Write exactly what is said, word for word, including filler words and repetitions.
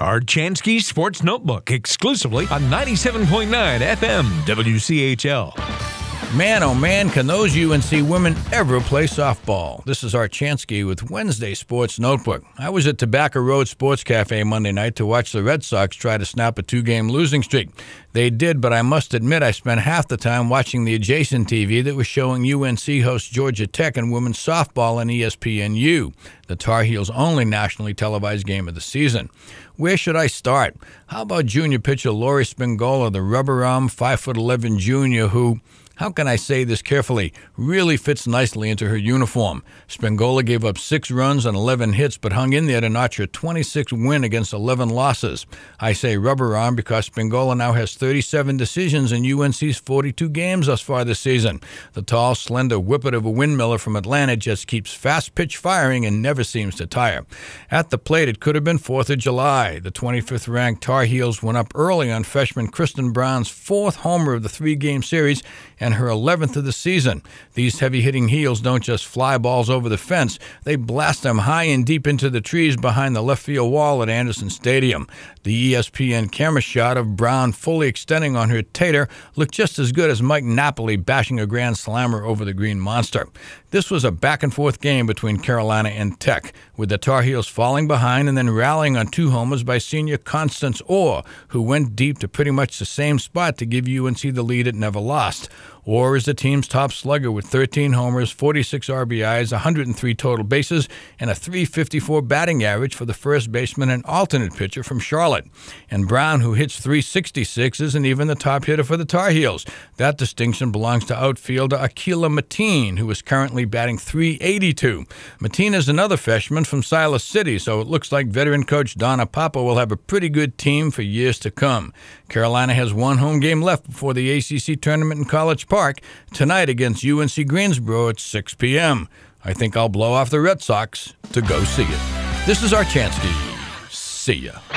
Archansky Sports Notebook, exclusively on ninety-seven point nine F M W C H L. Man, oh man, can those U N C women ever play softball? This is Archansky with Wednesday Sports Notebook. I was at Tobacco Road Sports Cafe Monday night to watch the Red Sox try to snap a two-game losing streak. They did, but I must admit I spent half the time watching the adjacent T V that was showing U N C host Georgia Tech and women's softball on E S P N U, the Tar Heels' only nationally televised game of the season. Where should I start? How about junior pitcher Lori Spingola, the rubber-arm five foot eleven junior who, how can I say this carefully, really fits nicely into her uniform. Spingola gave up six runs and eleven hits, but hung in there to notch her twenty-sixth win against eleven losses. I say rubber arm because Spingola now has thirty-seven decisions in U N C's forty-two games thus far this season. The tall, slender whippet of a windmiller from Atlanta just keeps fast pitch firing and never seems to tire. At the plate, it could have been fourth of July. The twenty-fifth ranked Tar Heels went up early on freshman Kristen Brown's fourth homer of the three-game series and her eleventh of the season. These heavy-hitting Heels don't just fly balls over the fence, they blast them high and deep into the trees behind the left field wall at Anderson Stadium. The E S P N camera shot of Brown fully extending on her tater looked just as good as Mike Napoli bashing a grand slammer over the green monster. This was a back-and-forth game between Carolina and Tech, with the Tar Heels falling behind and then rallying on two homers by senior Constance Orr, who went deep to pretty much the same spot to give U N C the lead it never lost. Orr is the team's top slugger with thirteen homers, forty-six R B Is, one hundred three total bases, and a three fifty-four batting average for the first baseman and alternate pitcher from Charlotte. And Brown, who hits three sixty-six, isn't even the top hitter for the Tar Heels. That distinction belongs to outfielder Akila Mateen, who is currently batting three eighty-two. Mateen is another freshman from Silas City, so it looks like veteran coach Donna Papa will have a pretty good team for years to come. Carolina has one home game left before the A C C tournament in College Park, tonight against U N C Greensboro at six p.m. I think I'll blow off the Red Sox to go see it. This is Archansky. See ya.